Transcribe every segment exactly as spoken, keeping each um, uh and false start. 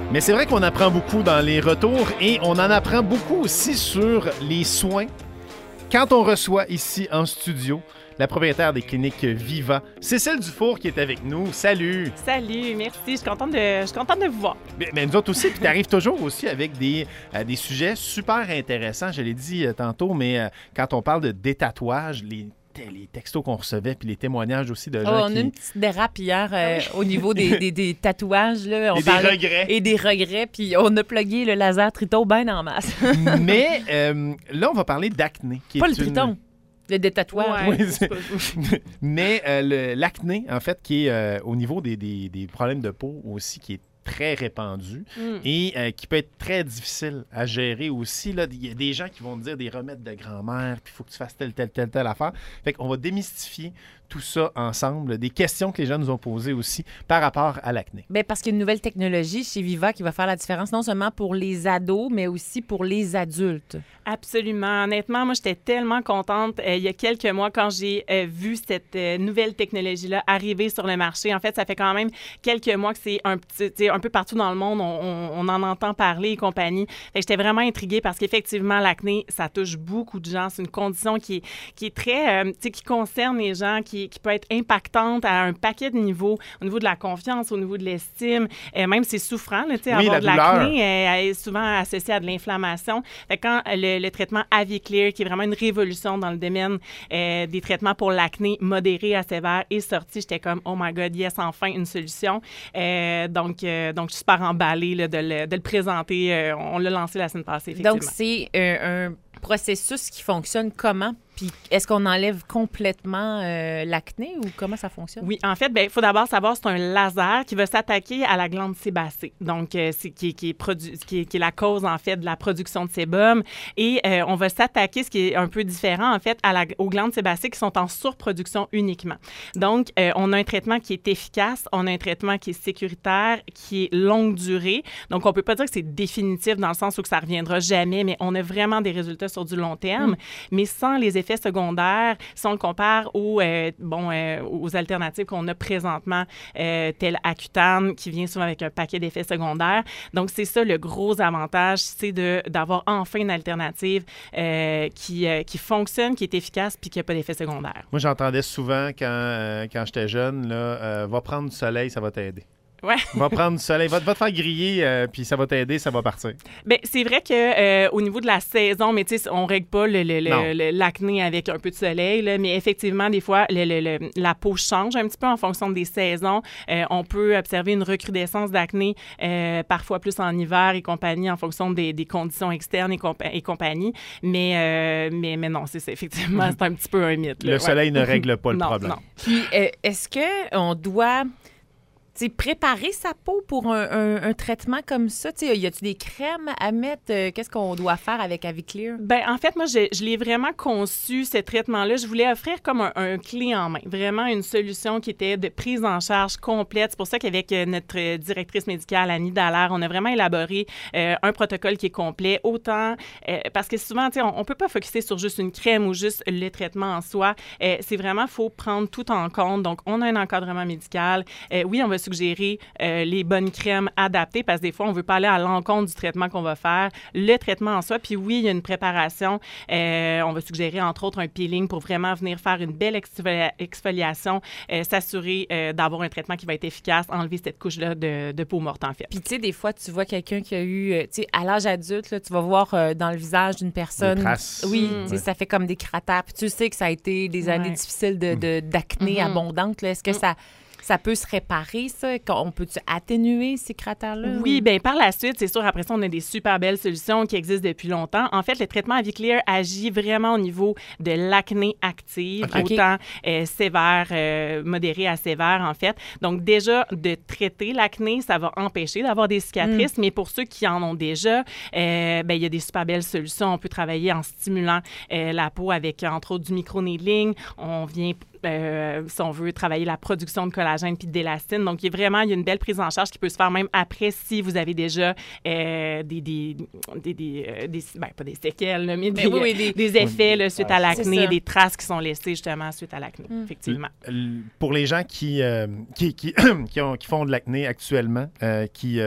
Mais c'est vrai qu'on apprend beaucoup dans les retours et on en apprend beaucoup aussi sur les soins quand on reçoit ici en studio la propriétaire des cliniques Viva, Cécile Dufour, qui est avec nous. Salut! Salut, merci. Je suis contente de, je suis contente de vous voir. Mais, mais nous autres aussi, puis tu arrives toujours aussi avec des, euh, des sujets super intéressants. Je l'ai dit euh, tantôt, mais euh, quand on parle de détatouage, les les textos qu'on recevait, puis les témoignages aussi de gens oh, on qui... a une petite dérape hier euh, au niveau des, des, des tatouages. Là. On et parlait... des regrets. Et des regrets, puis on a plugué le laser Triton bien en masse. Mais euh, là, on va parler d'acné. Qui Pas est le Triton, une... le détatouage. Ouais, oui, mais euh, le, l'acné, en fait, qui est euh, au niveau des, des, des problèmes de peau aussi, qui est très répandu mm. et euh, qui peut être très difficile à gérer aussi. Il y a des gens qui vont te dire des remèdes de grand-mère, puis il faut que tu fasses telle, telle, telle, telle affaire. Fait qu'on va démystifier tout ça ensemble, des questions que les gens nous ont posées aussi par rapport à l'acné. Bien, parce qu'il y a une nouvelle technologie chez Viva qui va faire la différence non seulement pour les ados, mais aussi pour les adultes. Absolument. Honnêtement, moi, j'étais tellement contente euh, il y a quelques mois quand j'ai euh, vu cette euh, nouvelle technologie-là arriver sur le marché. En fait, ça fait quand même quelques mois que c'est un petit, un peu partout dans le monde, on, on, on en entend parler et compagnie. Fait que j'étais vraiment intriguée parce qu'effectivement, l'acné, ça touche beaucoup de gens. C'est une condition qui est, qui est très, euh, tu sais, qui concerne les gens, qui, qui peut être impactante à un paquet de niveaux, au niveau de la confiance, au niveau de l'estime. Euh, même c'est souffrant, tu sais, oui, avoir la de l'acné euh, est souvent associé à de l'inflammation. Fait que quand le, le traitement AviClear, qui est vraiment une révolution dans le domaine euh, des traitements pour l'acné modéré à sévère, est sorti, j'étais comme, oh my God, yes, enfin une solution. Euh, donc, euh, donc, je suis super emballée là, de, le, de le présenter. Euh, on l'a lancé la semaine passée, effectivement. Donc, c'est euh, un processus qui fonctionne comment? Puis, est-ce qu'on enlève complètement euh, l'acné ou comment ça fonctionne? Oui, en fait, il faut d'abord savoir que c'est un laser qui va s'attaquer à la glande sébacée. Donc, euh, c'est qui, qui, est produ- qui, est, qui est la cause, en fait, de la production de sébum. Et euh, on va s'attaquer, ce qui est un peu différent, en fait, à la, aux glandes sébacées qui sont en surproduction uniquement. Donc, euh, on a un traitement qui est efficace, on a un traitement qui est sécuritaire, qui est longue durée. Donc, on peut pas dire que c'est définitif dans le sens où que ça reviendra jamais, mais on a vraiment des résultats sur du long terme, mm. mais sans les effets secondaires, si on le compare aux, euh, bon, euh, aux alternatives qu'on a présentement, euh, tel Accutane, qui vient souvent avec un paquet d'effets secondaires. Donc, c'est ça le gros avantage, c'est de, d'avoir enfin une alternative euh, qui, euh, qui fonctionne, qui est efficace puis qui n'a pas d'effets secondaires. Moi, j'entendais souvent quand, euh, quand j'étais jeune, là, euh, va prendre du soleil, ça va t'aider. Ouais. Va prendre du soleil, va, va te faire griller, euh, puis ça va t'aider, ça va partir. Bien, c'est vrai que euh, au niveau de la saison, mais tu sais, on règle pas le, le, le, l'acné avec un peu de soleil, là, mais effectivement, des fois, le, le, le, la peau change un petit peu en fonction des saisons. Euh, on peut observer une recrudescence d'acné, euh, parfois plus en hiver et compagnie, en fonction des, des conditions externes et, compa- et compagnie. Mais, euh, mais, mais non, c'est ça, effectivement, c'est un petit peu un mythe. Là, le ouais. soleil ne règle pas le non, problème. Non. Puis, euh, est-ce qu'on doit... T'sais, préparer sa peau pour un, un, un traitement comme ça? T'sais, y a-t-il des crèmes à mettre? Euh, qu'est-ce qu'on doit faire avec AviClear? Bien, en fait, moi, je, je l'ai vraiment conçu, ce traitement-là. Je voulais offrir comme un, un clé en main. Vraiment une solution qui était de prise en charge complète. C'est pour ça qu'avec notre directrice médicale, Annie Dallaire, on a vraiment élaboré euh, un protocole qui est complet. Autant, euh, parce que souvent, tu sais, on ne peut pas focuser sur juste une crème ou juste le traitement en soi. Euh, c'est vraiment, il faut prendre tout en compte. Donc, on a un encadrement médical. Euh, oui, on va suggérer euh, les bonnes crèmes adaptées parce que des fois, on ne veut pas aller à l'encontre du traitement qu'on va faire. Le traitement en soi, puis oui, il y a une préparation. Euh, on va suggérer, entre autres, un peeling pour vraiment venir faire une belle exfolia- exfoliation, euh, s'assurer euh, d'avoir un traitement qui va être efficace, enlever cette couche-là de, de peau morte, en fait. Puis, tu sais, des fois, tu vois quelqu'un qui a eu, euh, tu sais, à l'âge adulte, là, tu vas voir euh, dans le visage d'une personne... Des traces. Oui, mmh. tu sais, ça fait comme des cratères. Puis tu sais que ça a été des années ouais. difficiles de, de, d'acné mmh. abondante. Là. Est-ce que mmh. ça... Ça peut se réparer, ça? On peut-tu atténuer ces cratères-là? Oui, bien, par la suite, c'est sûr, après ça, on a des super belles solutions qui existent depuis longtemps. En fait, le traitement AviClear agit vraiment au niveau de l'acné active, okay. autant euh, sévère, euh, modéré à sévère, en fait. Donc, déjà, de traiter l'acné, ça va empêcher d'avoir des cicatrices, mm. mais pour ceux qui en ont déjà, euh, bien, il y a des super belles solutions. On peut travailler en stimulant euh, la peau avec, entre autres, du micro-needling. On vient... Euh, si on veut travailler la production de collagène puis d'élastine. Donc, il y a vraiment il y a une belle prise en charge qui peut se faire même après si vous avez déjà euh, des, des, des, des, euh, des ben, pas des séquelles, là, mais, mais des, oui, oui, des, des effets là, suite à l'acné, des traces qui sont laissées justement suite à l'acné, mm. effectivement. Pour les gens qui, euh, qui, qui, qui, ont, qui font de l'acné actuellement, euh, qui... Euh,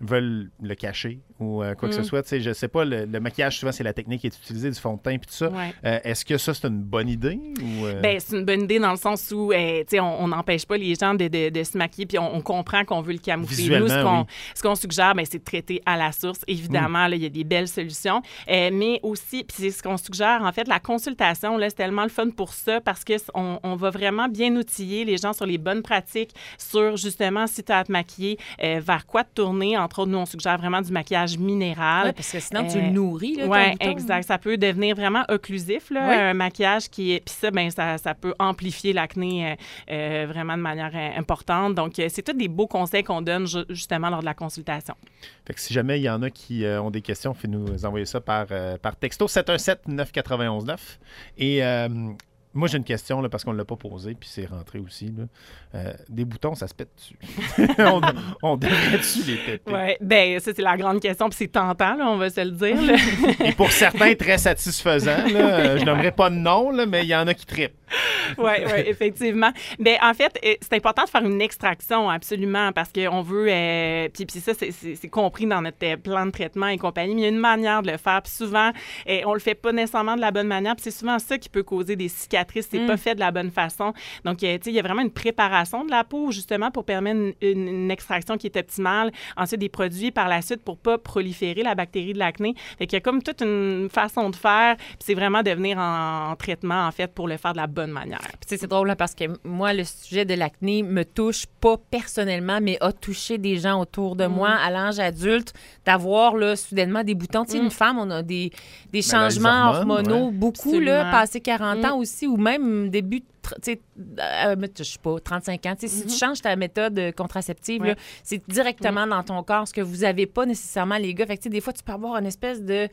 veulent le cacher ou euh, quoi mm. que ce soit. Tu sais, je sais pas, le, le maquillage, souvent, c'est la technique qui est utilisée, du fond de teint et tout ça. Ouais. Euh, est-ce que ça, c'est une bonne idée? Ou, euh... Bien, c'est une bonne idée dans le sens où euh, on n'empêche pas les gens de, de, de se maquiller puis on, on comprend qu'on veut le camoufler. Nous, ce qu'on, oui. ce qu'on suggère, ben, c'est de traiter à la source. Évidemment, il mm. y a des belles solutions. Euh, mais aussi, puis c'est ce qu'on suggère, en fait, la consultation, là, c'est tellement le fun pour ça parce qu'on on va vraiment bien outiller les gens sur les bonnes pratiques, sur justement, si tu as à te maquiller, euh, vers quoi te tourner. Entre autres, nous, on suggère vraiment du maquillage minéral. Oui, parce que sinon, euh, tu le nourris. Oui, exact. Ça peut devenir vraiment occlusif, là, oui. un maquillage qui est... Puis ça, ben, ça, ça peut amplifier l'acné euh, euh, vraiment de manière euh, importante. Donc, euh, c'est tous des beaux conseils qu'on donne ju- justement lors de la consultation. Fait que si jamais il y en a qui euh, ont des questions, faites nous envoyer ça par, euh, par texto sept un sept neuf neuf un neuf. Et euh, moi, j'ai une question là, parce qu'on ne l'a pas posée, puis c'est rentré aussi. Là. Euh, des boutons, ça se pète dessus. on, on devrait-tu les péter? Oui, bien, ça, c'est la grande question, puis c'est tentant, là, on va se le dire. Là. Et pour certains, très satisfaisant. Là. Je n'aimerais pas de nom, là, mais il y en a qui trippent. Oui, oui, effectivement. Bien, en fait, c'est important de faire une extraction, absolument, parce qu'on veut... Euh, puis, puis ça, c'est, c'est, c'est compris dans notre plan de traitement et compagnie, mais il y a une manière de le faire. Puis souvent, euh, on le fait pas nécessairement de la bonne manière, puis c'est souvent ça qui peut causer des cicatrices. C'est mm. pas fait de la bonne façon. Donc, euh, tu sais, il y a vraiment une préparation de la peau, justement, pour permettre une, une, une extraction qui est optimale. Ensuite, des produits par la suite pour pas proliférer la bactérie de l'acné. Fait qu'il y a comme toute une façon de faire, puis c'est vraiment de venir en, en traitement, en fait, pour le faire de la bonne manière. Puis c'est drôle là, parce que moi, le sujet de l'acné me touche pas personnellement, mais a touché des gens autour de mm. moi à l'âge adulte, d'avoir là, soudainement des boutons. Tu sais, mm. une femme, on a des, des changements hormones, hormonaux, ouais. beaucoup, Absolument. là, passé quarante mm. ans aussi, ou même début de tu sais, euh, je sais pas, trente-cinq ans. Tu sais, mm-hmm. si tu changes ta méthode contraceptive, ouais. là, c'est directement mm. dans ton corps, ce que vous avez pas nécessairement, les gars. Fait que, tu sais, des fois, tu peux avoir une espèce de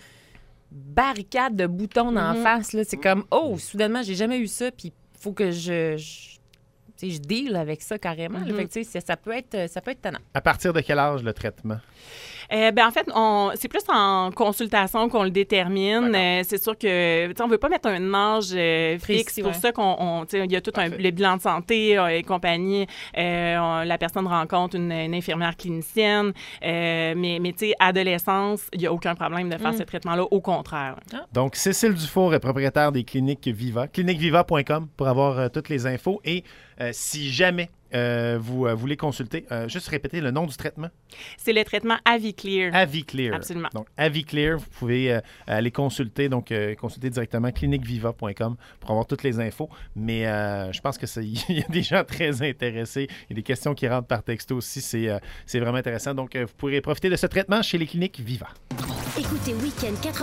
barricade de boutons dans mm-hmm. la face. Là. C'est comme, oh, soudainement, j'ai jamais eu ça, puis il faut que je... je tu sais, je deal avec ça carrément. Mm-hmm. Là. Fait que, tu sais, ça peut être, ça peut être tannant. À partir de quel âge, le traitement? Euh, ben en fait, on, c'est plus en consultation qu'on le détermine. Euh, c'est sûr que on ne veut pas mettre un âge euh, fixe. C'est pour ouais. ça qu'on, il y a tout un, le bilan de santé euh, et compagnie. Euh, on, la personne rencontre une, une infirmière clinicienne. Euh, mais mais tu sais, adolescence, il n'y a aucun problème de faire mm. ce traitement-là. Au contraire. Ah. Donc, Cécile Dufour est propriétaire des cliniques Viva. clinique viva point com pour avoir euh, toutes les infos. Et euh, si jamais Euh, vous euh, voulez consulter, euh, juste répéter le nom du traitement. C'est le traitement Aviclear. Aviclear. Absolument. Donc, Aviclear, vous pouvez euh, aller consulter, donc euh, consulter directement clinique viva point com pour avoir toutes les infos. Mais euh, je pense que il y a des gens très intéressés. Il y a des questions qui rentrent par texto aussi. C'est, euh, c'est vraiment intéressant. Donc, euh, vous pourrez profiter de ce traitement chez les cliniques Viva. Écoutez Week-end